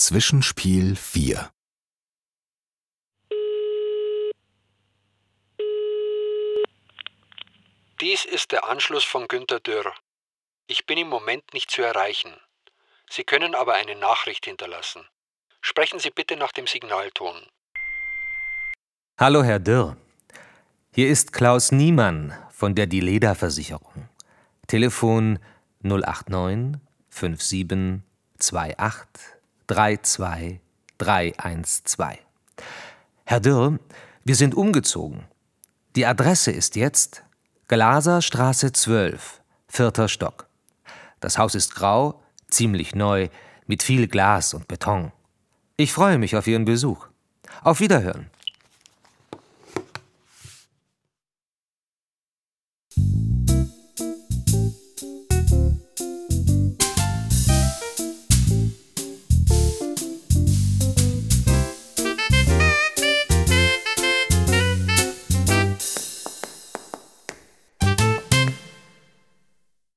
Zwischenspiel 4. Dies ist der Anschluss von Günter Dürr. Ich bin im Moment nicht zu erreichen. Sie können aber eine Nachricht hinterlassen. Sprechen Sie bitte nach dem Signalton. Hallo Herr Dürr, hier ist Klaus Niemann von der Die-Leder-Versicherung. Telefon 089 57 28 32 312. Herr Dürr, wir sind umgezogen. Die Adresse ist jetzt Glaserstraße 12, 4. Stock. Das Haus ist grau, ziemlich neu, mit viel Glas und Beton. Ich freue mich auf Ihren Besuch. Auf Wiederhören.